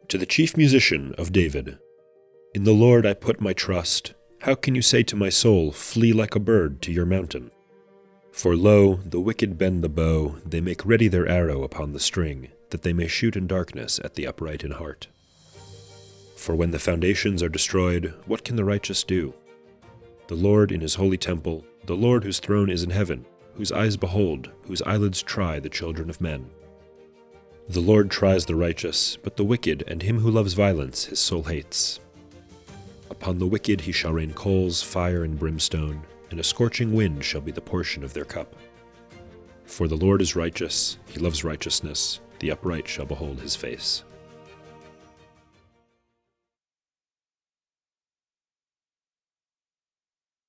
To the chief musician of David. In the Lord I put my trust. How can you say to my soul, flee like a bird to your mountain? For lo, the wicked bend the bow, they make ready their arrow upon the string, that they may shoot in darkness at the upright in heart. For when the foundations are destroyed, what can the righteous do? The Lord in his holy temple, the Lord whose throne is in heaven, whose eyes behold, whose eyelids try the children of men. The Lord tries the righteous, but the wicked and him who loves violence his soul hates. Upon the wicked he shall rain coals, fire, and brimstone, and a scorching wind shall be the portion of their cup. For the Lord is righteous, he loves righteousness, the upright shall behold his face.